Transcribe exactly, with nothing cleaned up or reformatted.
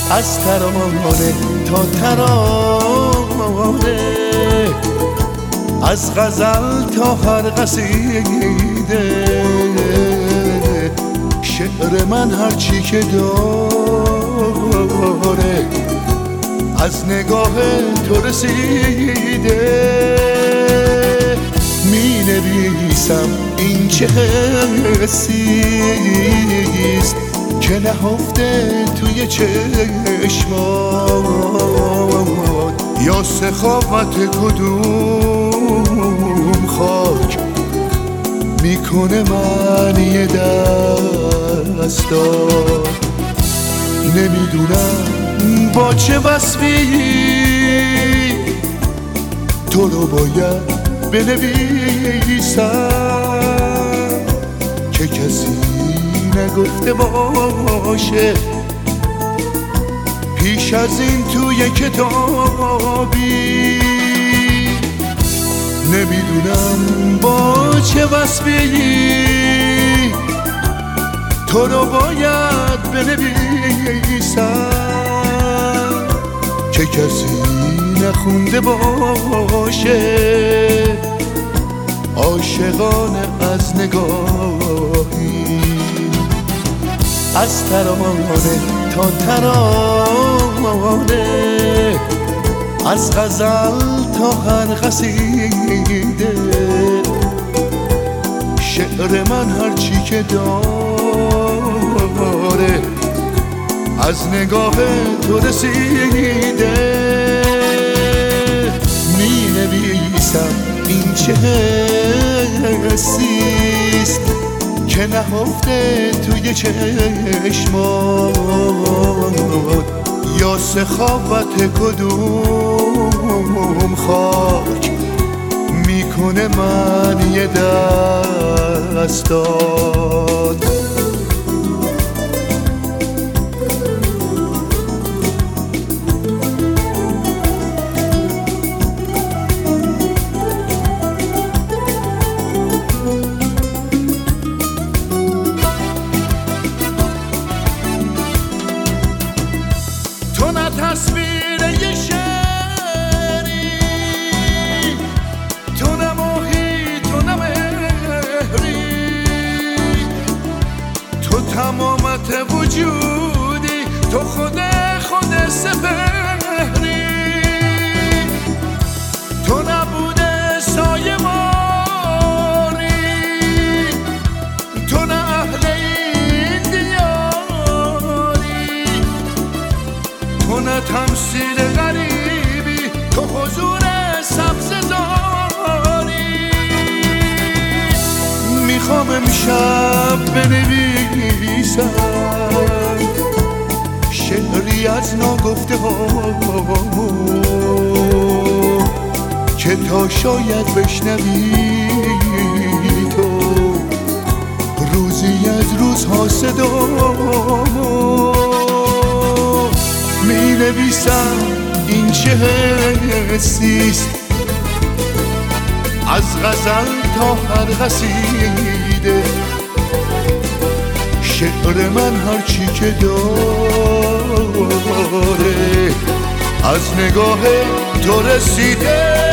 از ترانه تا ترانه، از غزل تا هر قصیده، شعر من هرچی که داره از نگاه تو رسیده. می نویسم این چه حسیست که نهفته توی چشمات، یا سخاوت کدوم خاک میکنه معنی دستات. نمیدونم با چه وصفی تو رو باید بنویسم که کسی نگفته باشه پیش از این توی کتابی. نمیدونم با چه وصفی تو رو باید بنویسم که کسی نخونده باشه عاشقانه از نگاهی. از ترانه تا ترانه، از غزل تا هر قصیده، شعر من هرچی که داره از نگاه تو رسیده. می نویسم این چه حسیست که نهفته توی چشمات، یا سخاوت کدوم خاک میکنه معنی دستات. تو نه تصویر یه شعری، تو نه ماهی، تو نه مهری، تو تمامت وجودی، تو خود خود سپهری، تو نبوده سایه ماری، تو نه اهل این دیاری، تو نه تمثیل غریبی، تو حضور سبززاری. میخوام امشب بنویسم شعری از ناگفته هامو که تا شاید بشنوی تو روزی از روزها صدامو. می نویسم این چه حسیست از غزل تا هر قصیده، شعر من هرچی که داره از نگاه تو رسیده.